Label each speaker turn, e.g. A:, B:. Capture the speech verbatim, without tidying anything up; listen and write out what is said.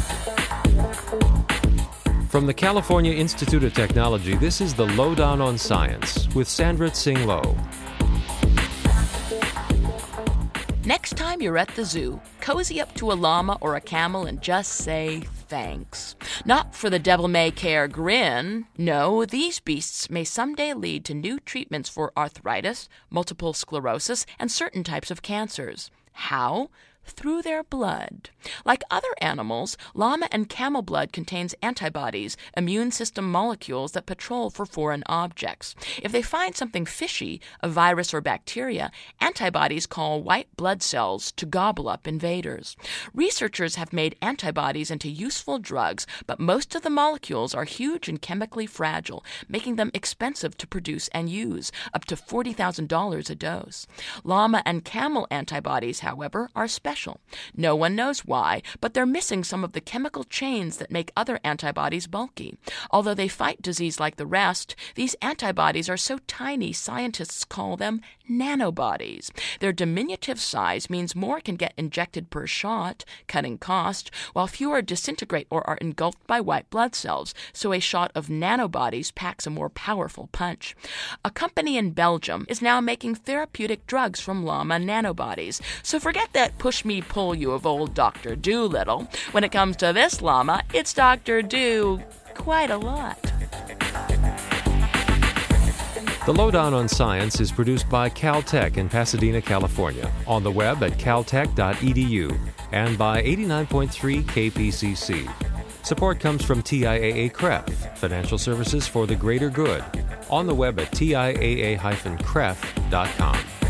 A: From the California Institute of Technology, this is the Lowdown on Science with Sandra Tsing Loh.
B: Next time you're at the zoo, cozy up to a llama or a camel and just say thanks. Not for the devil-may-care grin. No, these beasts may someday lead to new treatments for arthritis, multiple sclerosis, and certain types of cancers. How? Through their blood. Like other animals, llama and camel blood contains antibodies, immune system molecules that patrol for foreign objects. If they find something fishy, a virus or bacteria, antibodies call white blood cells to gobble up invaders. Researchers have made antibodies into useful drugs, but most of the molecules are huge and chemically fragile, making them expensive to produce and use, up to forty thousand dollars a dose. Llama and camel antibodies, however, are special. No one knows why, but they're missing some of the chemical chains that make other antibodies bulky. Although they fight disease like the rest, these antibodies are so tiny scientists call them nanobodies. Their diminutive size means more can get injected per shot, cutting cost, while fewer disintegrate or are engulfed by white blood cells, so a shot of nanobodies packs a more powerful punch. A company in Belgium is now making therapeutic drugs from llama nanobodies, so forget that push me pull you of old Doctor Doolittle. When it comes to this llama, it's Doctor Do quite a lot.
A: The Lowdown on Science is produced by Caltech in Pasadena, California, on the web at caltech dot e d u and by eighty-nine point three K P C C. Support comes from T I A A C R E F, Financial Services for the Greater Good, on the web at T I A A dash C R E F dot com.